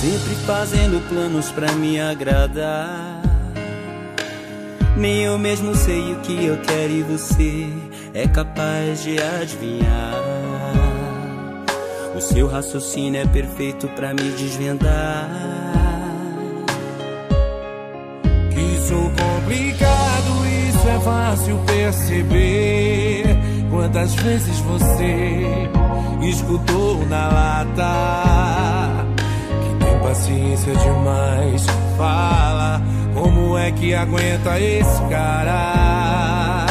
sempre fazendo planos pra me agradar. Nem eu mesmo sei o que eu quero e você é capaz de adivinhar. O seu raciocínio é perfeito pra me desvendar. Que sou complicado, isso é fácil perceber. Quantas vezes você escutou na lata que tem paciência demais. Fala, como é que aguenta esse cara?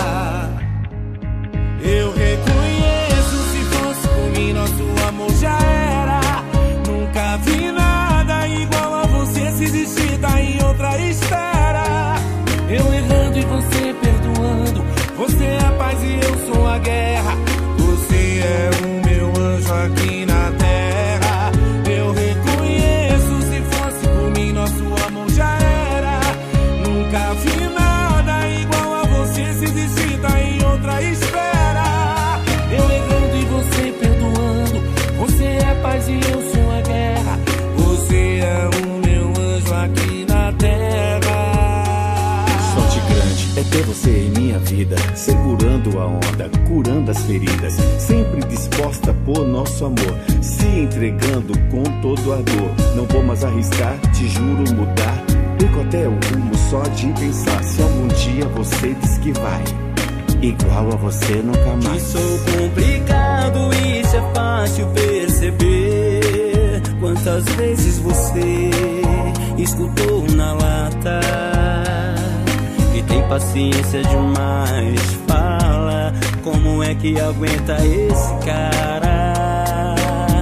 Eu reconheço, se fosse por mim nosso amor já era. Nunca vi nada igual a você, se existir tá em outra esfera. Eu errando e você perdoando, você é a paz e eu sou a guerra. Você é o meu anjo aqui na terra. Eu reconheço, se fosse por mim nosso amor já era. Nunca vi nada igual a você, se existir tá em outra esfera. Eu errando e você perdoando, você é a paz e eu sou a guerra. Você é o meu anjo aqui na terra. Sorte grande é ter você em minha vida, segurando a onda, curando as feridas, sempre disposta por nosso amor, se entregando com todo a dor. Não vou mais arriscar, te juro mudar, perco até o rumo só de pensar. Se algum dia você diz que vai, igual a você nunca mais. Que sou complicado, isso é fácil perceber. Quantas vezes você escutou na lata que tem paciência demais. Fala, como é que aguenta esse cara?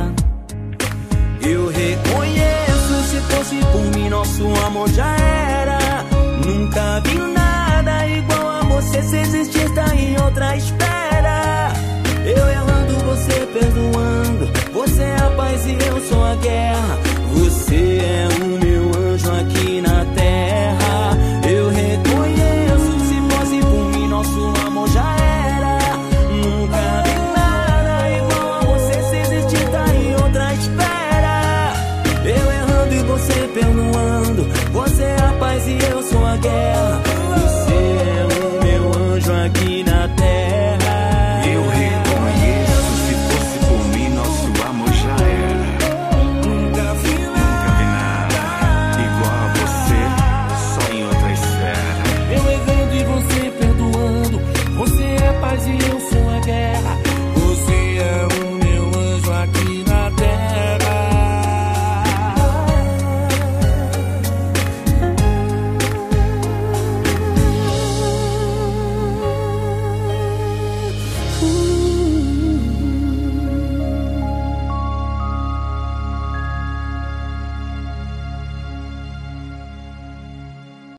Eu reconheço, se fosse por mim nosso amor já era. Nunca vi nada igual a você, se existir tá em outra espera. Eu errando, você perdoando, você é a paz e eu sou a guerra. Você é um